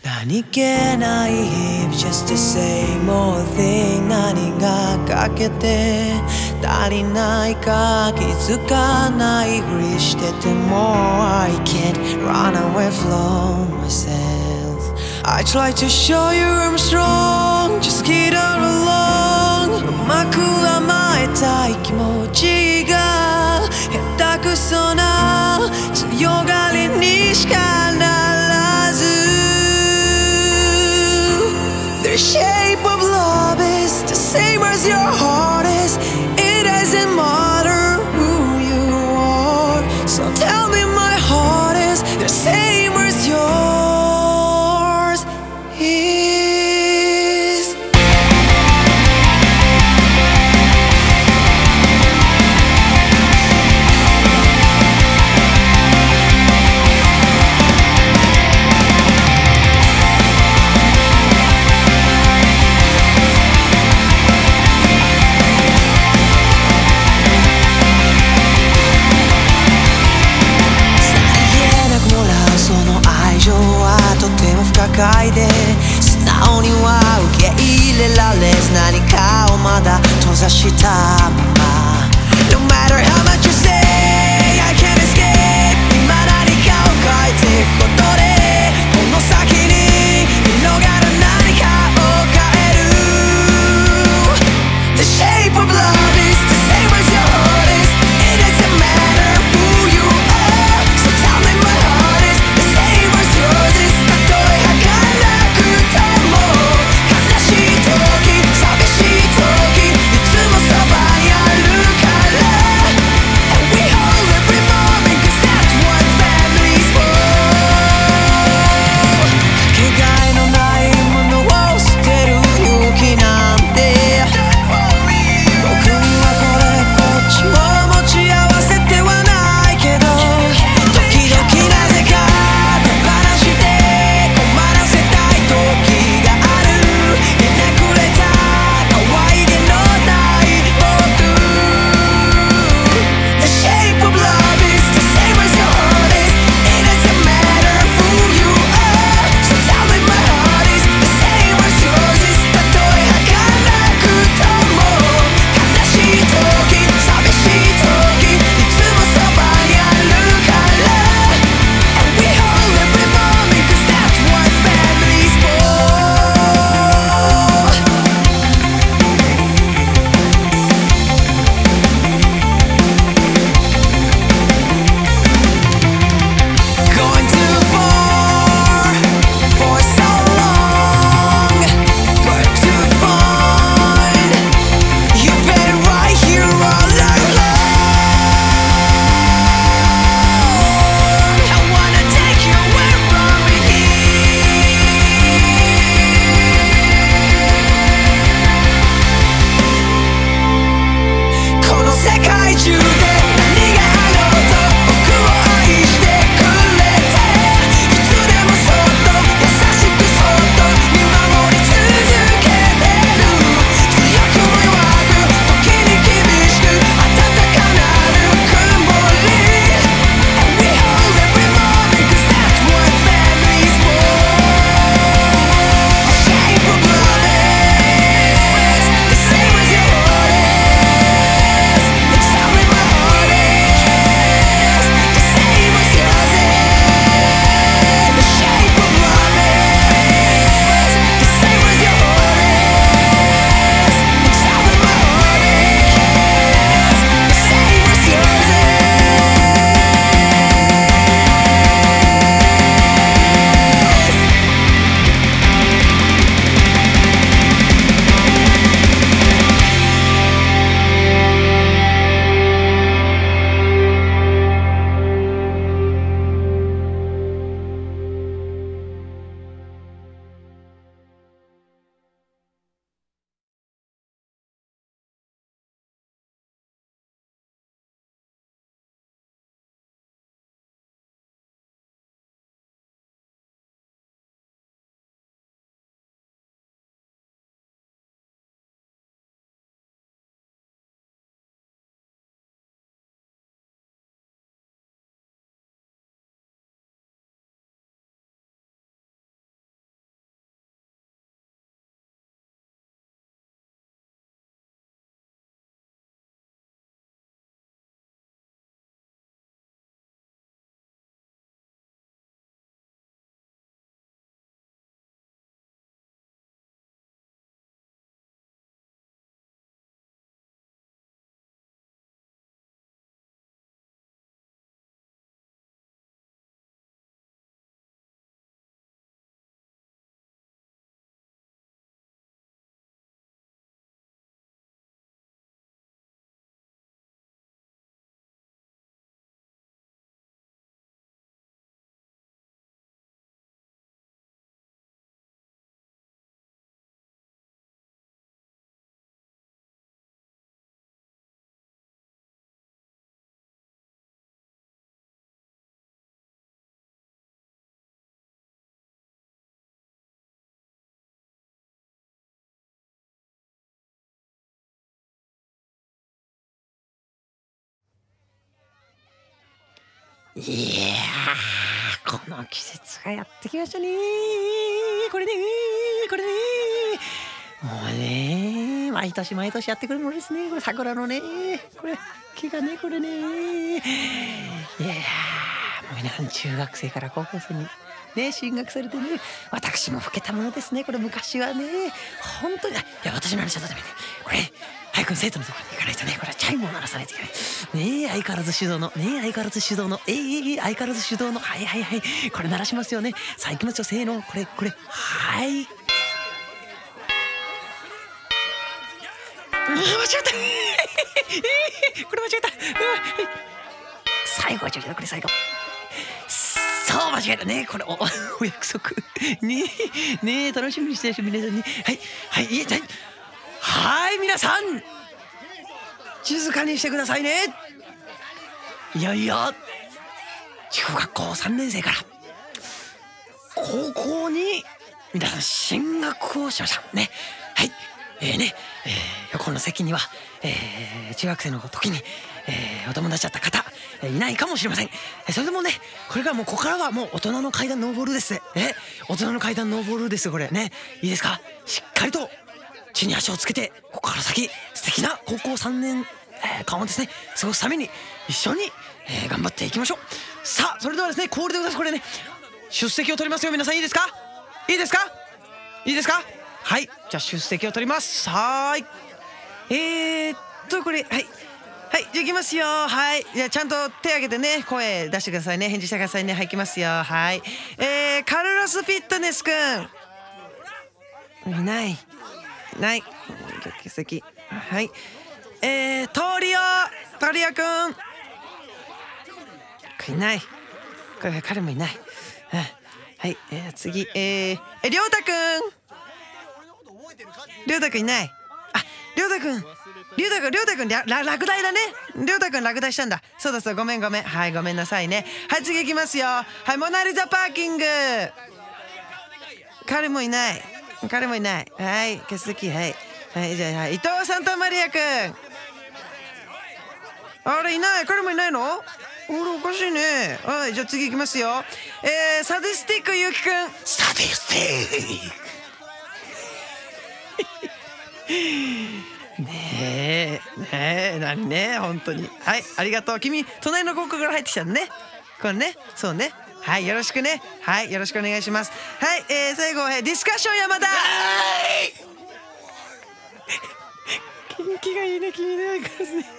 何気ない日々 just the same old thing 何が欠けて足りないか気づかないふりしてても I can't run away from myself I try to show you I'm strong Just get out along うまく甘えたい気持ちが下手くそな強がりにしかならずThe shape of love is the same as your heart is It doesn't matter who you are So tell me my heart is the same as yours is不可いで素直には受け入れられず何かをまだ閉ざしたまま No matter how much you say I can't escape 今何かを変えていくことでこの先に広がる何かを変える The shape of love is the same as your heart is It doesn't matter who you are So tell me my heart is the same as yours is悲しい時寂しい時いつもそばにあるいやー、この季節がやってきましたね。これね、もうね、毎年毎年やってくるものですね。これ桜のね、これ木がね、これね。いやー、もう皆さん中学生から高校生にね進学されてね、私も老けたものですね。これ昔はね、本当に、いや私の話はどうでもいいね。これ早く生徒のところに行かないとね、これはチャイムを鳴らさないといけないね。相変わらず手動の相変わらず手動の相変わらず手動のこれ鳴らしますよね。さあ行きますよ、せーの、これはい、間違ったこれ間違った最後は違った、これ最後、そう間違えたね。これ お約束ね楽しみにしてる人皆さんに、はい皆さん静かにしてくださいね。いよいよ中学校3年生から高校に皆さん進学をしましたね。はい、横の席には、中学生の時に、お友達だった方いないかもしれません。それでもね、これからもうここからはもう大人の階段登るです。大人の階段登るです。これね、いいですか。しっかりと地に足をつけて、ここから先素敵な高校3年間をですね過ごすために一緒に、頑張っていきましょう。さあそれではですね、恒例でございます。これね、出席を取りますよ。皆さんいいですか。はい、じゃあ出席を取ります。はーい、これはい、じゃあ行きますよ。はい、じゃあちゃんと手挙げてね、声出してくださいね、返事してくださいね。はい、行きますよ。はい、カルロス・フィットネスくんいない欠席。はい、トリオくんいない。これ彼もいない。はい、次りょうたくんいない。りょうたくん落第だね。りょうたくん落第したんだ。そうだごめん。はい、ごめんなさいね。はい、次行きますよ。はい、モナリザパーキング彼もいない。はい、欠席。はい、じゃあ、伊藤サンタマリアくんあれいない。彼もいないの。あれおかしいね。はい、じゃあ次行きますよ。サディスティックゆうきくんサディスティックねえ何ね、本当に。はい、ありがとう。君隣の高校から入ってきたのね。これね、そうね。はい、よろしくね。はい、よろしくお願いします。はい、最後、ディスカッション山田元気がいいね、君の相変わらずね。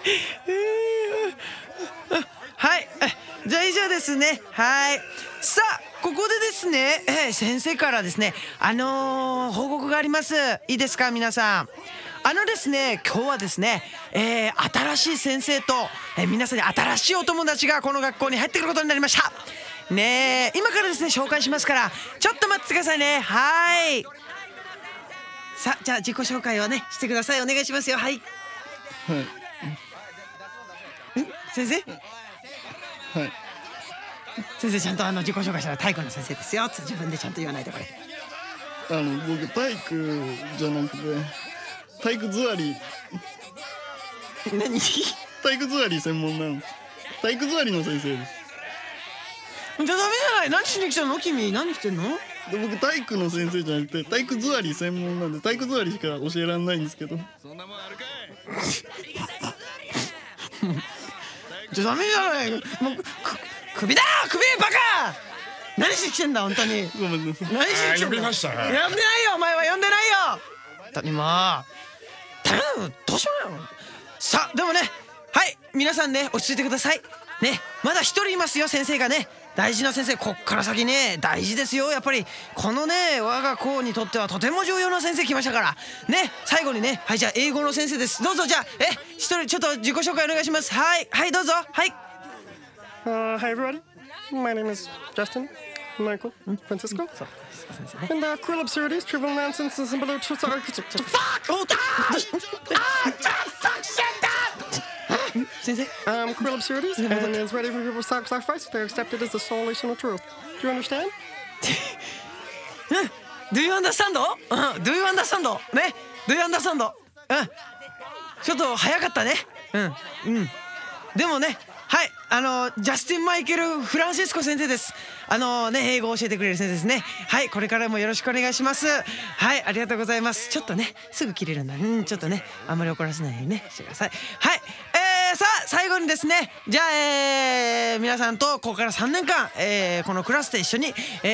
はい、じゃあ以上ですね。はい、さあここでですね、先生からですね報告があります。いいですか皆さん。ですね、今日はですね、新しい先生と、皆さんに新しいお友達がこの学校に入ってくることになりましたね。今からですね紹介しますから、ちょっと待ってくださいね。はい、さあじゃあ自己紹介をねしてください。お願いしますよ。はい、先生、先生ちゃんと自己紹介したら体育の先生ですよって自分でちゃんと言わないと。これ僕体育じゃなくて体育座り何体育座り専門なんです。体育座りの先生です。 じゃダメじゃない。何しに来たの君。何してんの。 で僕体育の先生じゃなくて体育座り専門なんで体育座りしか教えられないんですけど。 そんなもんあるかい。 じゃダメじゃない。もう首だ首バカ。何しに来てんだ本当に。 ごめんなさい。 何しに来てんだ。 呼びました。 呼んでないよお前は。呼んでないよ本当に。もう頼む。どうしようよ。さあでもね、はい皆さんね落ち着いてくださいね。まだ一人いますよ先生がね。大事な先生、こっから先ね大事ですよ。やっぱりこのね我が校にとってはとても重要な先生来ましたからね。最後にね、はいじゃあ英語の先生です。どうぞ。じゃあ一人ちょっと自己紹介お願いします。はいどうぞ。はい。 Hi everybody, my name is Justin, Michael, Francisco, and cruel absurdities, trivial nonsense, and simple truths are... cruel absurdities, and is ready for people's sacrifice. They're accepted as the solution of truth. Do you understand? Do you understand? Do you understand? ね Do you understand? ちょっと早かったね。でもねはいジャスティン・マイケル・フランシスコ先生です。英語を教えてくれる先生ですね。はい、これからもよろしくお願いします。はい、ありがとうございます。ちょっとねすぐ切れるんだ。ちょっとねあんまり怒らせないようにねしてください。はい、さあ最後にですね、じゃあ、皆さんとここから3年間、このクラスで一緒に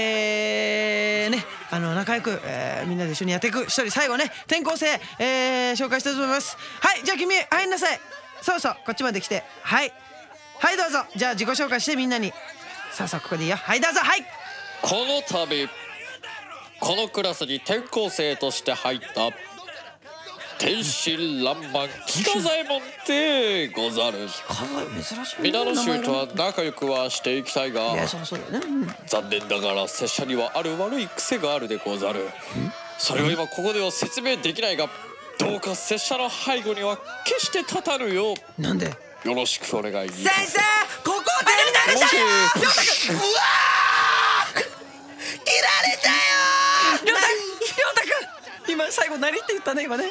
仲良く、みんなで一緒にやっていく一人最後ね転校生、紹介したいと思います。はい、じゃあ君入んなさい。そうそう、こっちまで来て。はいはいどうぞ。じゃあ自己紹介してみんなに。さあここでいいよ。はいどうぞ。はい、 この度このクラスに転校生として入った天真爛漫北左衛門でござる。 珍しいね。 皆の衆とは仲良くはしていきたいが、 そうだね。 残念ながら拙者にはある悪い癖があるでござる。それを今ここでは説明できないが、どうか拙者の背後には決して立たぬようなんでよろしくお願いいたし先生、ここで流したよ。りょうたくん、うわー、切られたよ。りょうたくん、今最後何って言ったね今ね。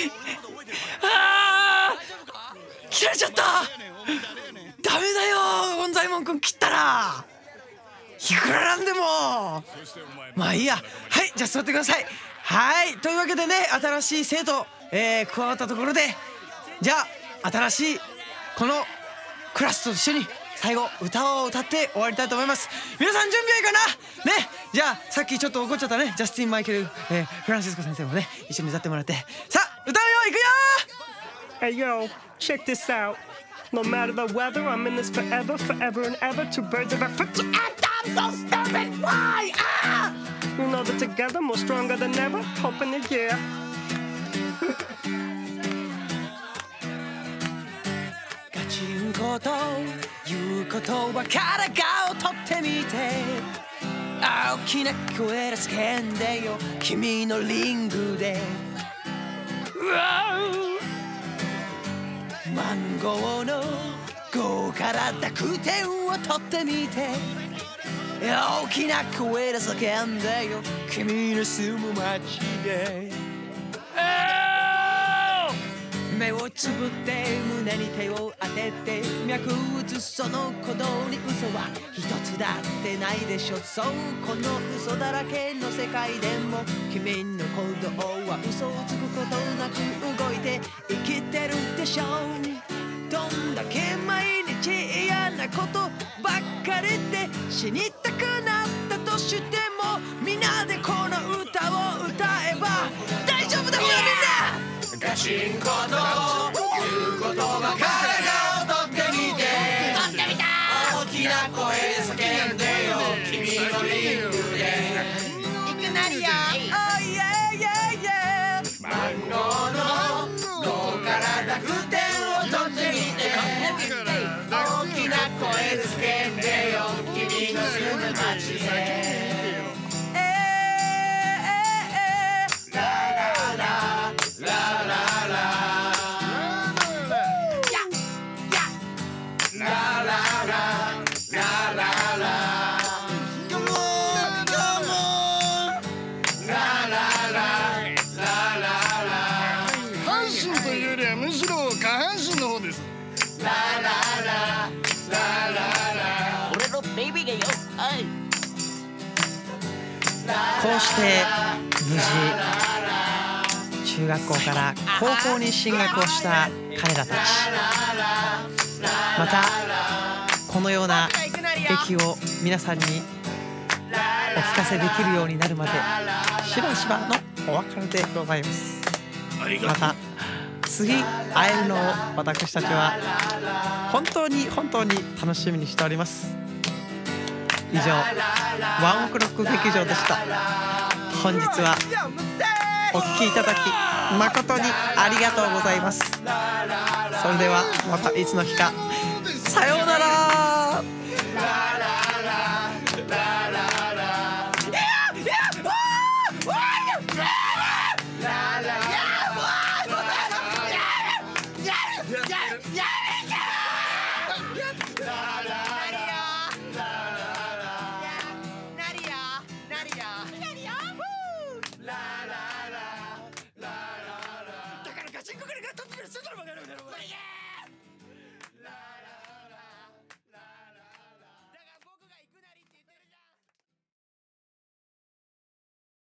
切られちゃった。ダメだよ、ゴンザイモンくん切ったら。いくらなんでも。まあいいや。はい、じゃあ座ってください。はい、というわけでね、新しい生徒、加わったところで、じゃあ新しいこのクラスと一緒に最後歌を歌って終わりたいと思います。皆さん準備はいいかなね。じゃあさっきちょっと怒っちゃったねジャスティン・マイケル、フランシスコ先生もね一緒に歌ってもらって、さあ歌うよ。いくよ。 Hey yo, check this out. No matter the weather, I'm in this forever, forever and ever. Two birds of a foot to act. I'm so stupid. Why? You know that together, more stronger than ever. Hoping to yeah. ガチンコということはからがを取ってみて、大きな声で叫んでよ君のリングで。マンゴーの5から濁点を取ってみて、大きな声で叫んでよ君の住む街で。目をつぶって胸に手を当てて脈打つその鼓動に嘘は一つだってないでしょ。そうこの嘘だらけの世界でも君の鼓動は嘘をつくことなく動いて生きてるでしょ。どんだけ毎日嫌なことばっかりで死にたくなったとしてもみんなでこの歌を歌えば大丈夫だよみんな。ガチンコという言葉からがを取ってみて大きな声で叫んでよ君のリングで。いきなりよ。Oh yeah yeah yeah。 マンゴーの5から濁点を取ってみて大きな声で叫んでよ君の住む街で。こうして無事中学校から高校に進学をした彼らたち、またこのような劇を皆さんにお聞かせできるようになるまでしばしばのお別れでございます。また次会えるのを私たちは本当に楽しみにしております。以上ワンオクロック劇場でした。本日はお聞きいただき誠にありがとうございます。それではまたいつの日か